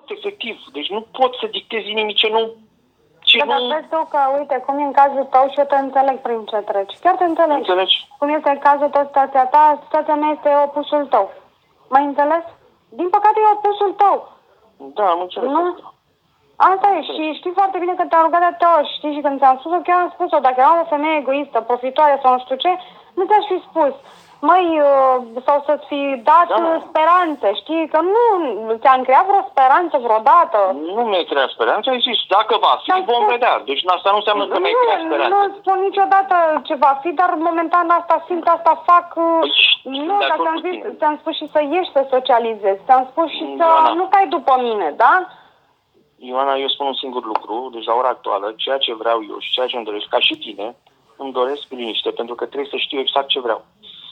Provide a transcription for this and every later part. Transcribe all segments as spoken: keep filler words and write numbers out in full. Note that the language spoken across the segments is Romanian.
efectiv. Deci nu poți să dictezi nimic ce nu... Ce da, nu... dar vezi tu că, uite, cum e în cazul tău și eu te înțeleg prin ce treci. Chiar te înțeleg. Înțelegi? Cum este în cazul tău, situația ta, situația mea este opusul tău. M-ai înțeles? Din păcate e opusul tău. Da, am înțeles. Nu? Asta e. Și știi foarte bine că te-am rugat de atâtea ori. Știi? Și când ți-am spus-o, chiar am spus-o. Dacă eram o femeie egoistă, profitoare sau nu știu ce, nu ți-aș fi spus. Măi, uh, sau să-ți fi dat Da. speranțe, știi? Că nu ți-am creat vreo speranță vreodată. Nu mi-ai creat speranță, ai zis, dacă va fi, vom vedea. Deci asta nu înseamnă că mi-ai creat Nu, speranță. nu spun niciodată ce va fi, dar momentan asta simt, asta fac. uh, Păi, Nu, de dar acord ți-am cu zis, tine. ți-am spus și să ieși să socializezi. Ți-am spus și să Ioana. nu cai după mine, da? Ioana, eu spun un singur lucru, deci la ora actuală, ceea ce vreau eu și ceea ce îmi doresc, ca și tine, îmi doresc liniște, pentru că trebuie să știu exact ce vreau.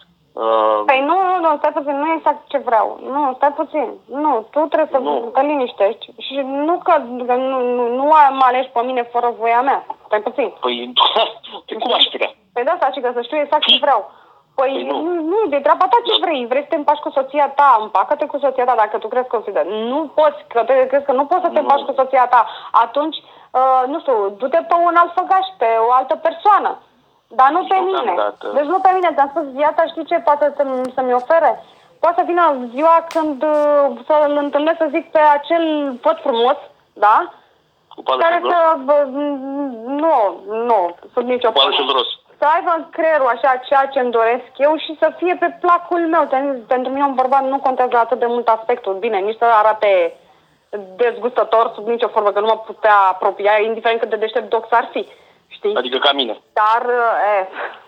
Uh, Păi nu, nu, nu, stai puțin, nu e exact ce vreau. Nu, stai puțin. Nu, tu trebuie să Nu. te liniștești. Și nu că, că nu, nu, nu mă alegi pe mine fără voia mea. Stai puțin. păi, pe cum aș putea? Păi de asta, și că să știu exact ce vreau. Păi, Păi nu. nu, nu, de treaba ta ce vrei. Vrei să te împaci cu soția ta, împacă-te cu soția ta dacă tu crezi că o să... Nu poți, că te, crezi că nu poți să te Nu. împaci cu soția ta. Atunci, uh, nu știu, du-te pe un alt făgaș, pe o altă persoană. Dar nu pe mine. Deocamdată. Deci nu pe mine. Ți-am spus, viața știi ce poate să- să-mi ofere? Poate să vină ziua când uh, să-l întâlnesc, să zic, pe acel pot frumos, da? Cu pală Care și gros? să... bă, nu, nu, sub nicio Cu pală și formă. gros. Să aibă în creierul așa ceea ce îmi doresc eu și să fie pe placul meu. Pentru mine un bărbat nu contează atât de mult aspectul. Bine, nici să arate dezgustător sub nicio formă, că nu mă putea apropia, indiferent cât de deștept doc s-ar fi. Știi? Adică ca mine. Dar, e,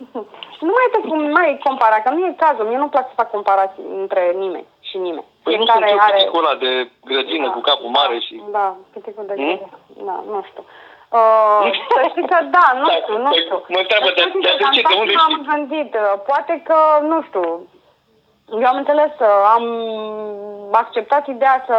nu mai te cum mai compara, că nu e cazul. Mie nu-mi place să fac comparații între nimeni și nimeni. Păi nu sunt eu piticul ăla de grădină Da, cu capul mare și... Da, piticul de Hmm? grădină. Da, nu știu. Uh, să știi că da, nu Da, știu, nu păi, știu. mă întreabă, Să de- știi de- că de ce? am De unde stat și știi? am gândit, uh, poate că, nu știu, eu am înțeles, uh, am acceptat ideea să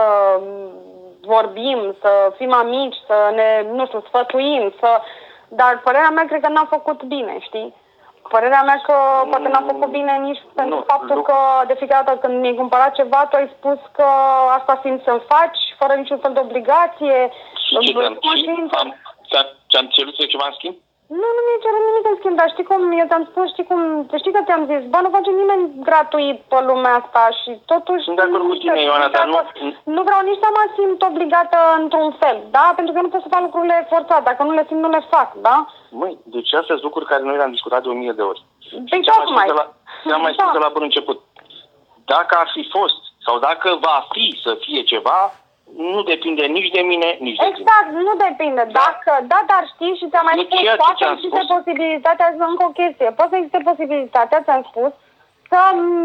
vorbim, să fim amici, să ne, nu știu, sfătuim, să... Dar părerea mea cred că n-am făcut bine, știi? Părerea mea că poate n-am făcut bine nici pentru nu, faptul nu. că de fiecare dată când mi-ai cumpărat ceva, tu ai spus că asta simți să-mi faci, fără niciun fel de obligație. Și ce ți-am, și conștiință. am, ți-am, ți-am cerut să ceva în schimb? Nu, nu mi-e cerut nimic în schimb, dar știi cum, eu ți-am spus, știi cum, știi că ți-am zis, bă, nu face nimeni gratuit pe lumea asta și totuși... Sunt de acord cu tine, Ioana, dar nu... Nu vreau nici să mă simt obligată într-un fel, da? Pentru că nu pot să fac lucrurile forțat, dacă nu le simt, nu le fac, da? Măi, deci astea sunt lucruri care noi le-am discutat de o mie de ori. Păi Ți-am mai tocmai. spus de la, ți-am mai Da. spus de la bun început. Dacă ar fi fost, sau dacă va fi să fie ceva, nu depinde nici de mine, nici de tine. Exact, nu depinde. Dacă, da, dar știi și ți-am mai Nu spus, ceea ce poate ți-am existe spus. posibilitatea, încă o chestie, poate să existe posibilitatea, ți-am spus, să,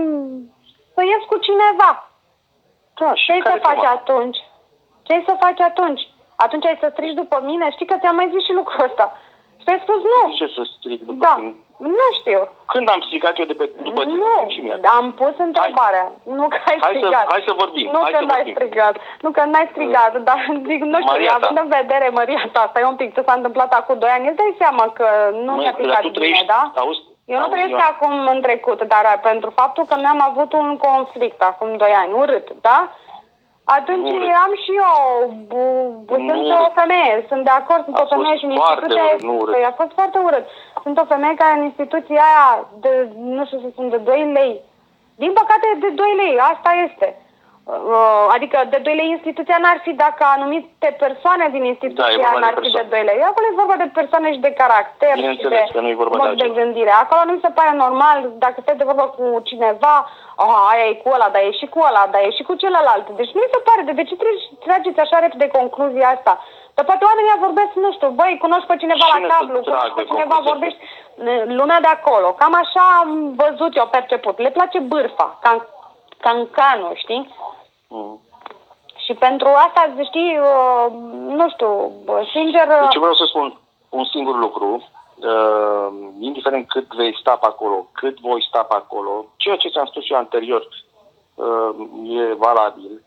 să ies cu cineva. Da, și Ce-ai să care faci chema? atunci? Ce-ai să faci atunci? Atunci ai să strigi după mine? Știi că ți-am mai zis și lucrul ăsta. Și ai spus nu. Ce să strig după Da, tine? nu știu. Când am strigat eu de pe, după tine? Nu, Și mie. am pus întrebarea. Nu că ai Hai să- strigat. hai să vorbim, Nu hai că să n-ai vorbim. strigat. Nu că n-ai strigat, dar zic, nu știu, Maria ta. având în vedere, Maria ta, stai un pic, ce s-a întâmplat acum doi ani, îți dai seama că nu Măi, mi-a dar picat tu bine, trăiești, da? auzi? Eu nu Auzi, trăiesc Ioana. acum în trecut, dar pentru faptul că mi-am avut un conflict acum doi ani, urât, da? Atunci Nu urât. eram și eu, bu- bu- Nu sunt urât. o femeie, sunt de acord, sunt A o femeie fost și în foarte instituția... urât, nu urât. Păi, a fost foarte urât. Sunt o femeie care în instituția aia, de, nu știu să spun, de doi lei. Din păcate, de doi lei, asta este. Uh, adică de doi lei instituția n-ar fi dacă anumite persoane din Da, e instituția vorba de n-ar fi de persoane. doi lei. Acolo e vorba de persoane și de caracter și Bineînțeles de că nu e vorba de mod de altceva. gândire. Acolo nu mi se pare normal dacă stai de vorbă cu cineva, oh, aia e cu ăla, dar e și cu ăla, dar e și cu celălalt. Deci nu mi se pare, de, de ce trebuie să trageți așa repede concluzia asta? Dar poate oamenii vorbesc, nu știu, băi, cunoști pe cineva Cine la să cablu, tragă cunoști pe cineva, concluzia? vorbești, lumea de acolo. Cam așa am văzut eu, perceput. Le place bârfa, can, cancanul, știi? Mm. Și pentru asta, știi, uh, nu știu, bă, sincer... uh, Deci vreau să spun un singur lucru. Uh, indiferent cât vei sta pe acolo, cât voi sta pe acolo, ceea ce ți-am spus eu anterior uh, e valabil.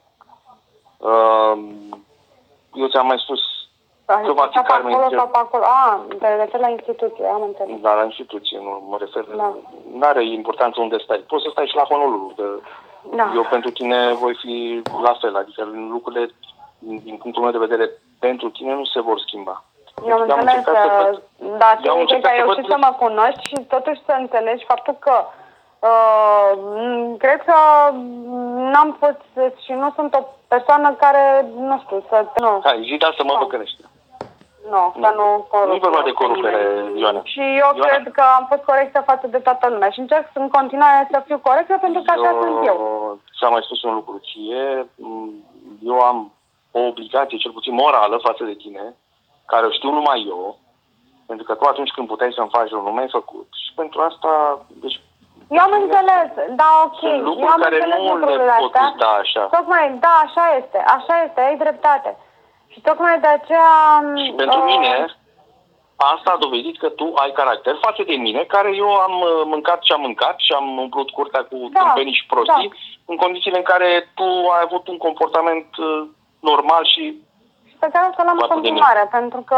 Uh, eu ți-am mai spus că va fi Sau pe Carmen acolo Chel- sau pe acolo. A, te referi la instituție, am înțeles. dar la instituție, nu mă refer. Da. N-are importanță unde stai. Poți să stai și la Honolulu. Că Da. eu pentru tine voi fi la fel. Adică lucrurile din punctul meu de vedere, pentru tine nu se vor schimba. Eu am înțeles, dar tu cred că ai reușit să mă cunoști și totuși să înțelegi faptul că uh, cred că n-am fost și nu sunt o persoană care, nu știu, să... Nu. Hai, zi, dar să mă păcănești. Nu, să nu corup. Nu-i vorba de corupere, Ioana. Și eu Ioana. cred că am fost corectă față de toată lumea și încerc în continuare să fiu corectă pentru că așa eu, sunt eu. Ți-am mai spus un lucru ție. Eu am o obligație, cel puțin morală, față de tine, care o știu numai eu, pentru că tu atunci când puteai să-mi faci rău, nu mi-ai făcut. Și pentru asta, deci... Eu am înțeles, da, ok. Sunt lucruri eu am care înțeles nu lucrurile le pot astea. uita așa. Tocmai, da, așa este, așa este, ai dreptate. Și tocmai de aceea... Și pentru uh... mine, asta a dovedit că tu ai caracter față de mine, care eu am mâncat ce am mâncat și am umplut curtea cu da, tâmpenii și prostii, da. în condițiile în care tu ai avut un comportament normal și... Și pe care o să l-am în continuare, pentru că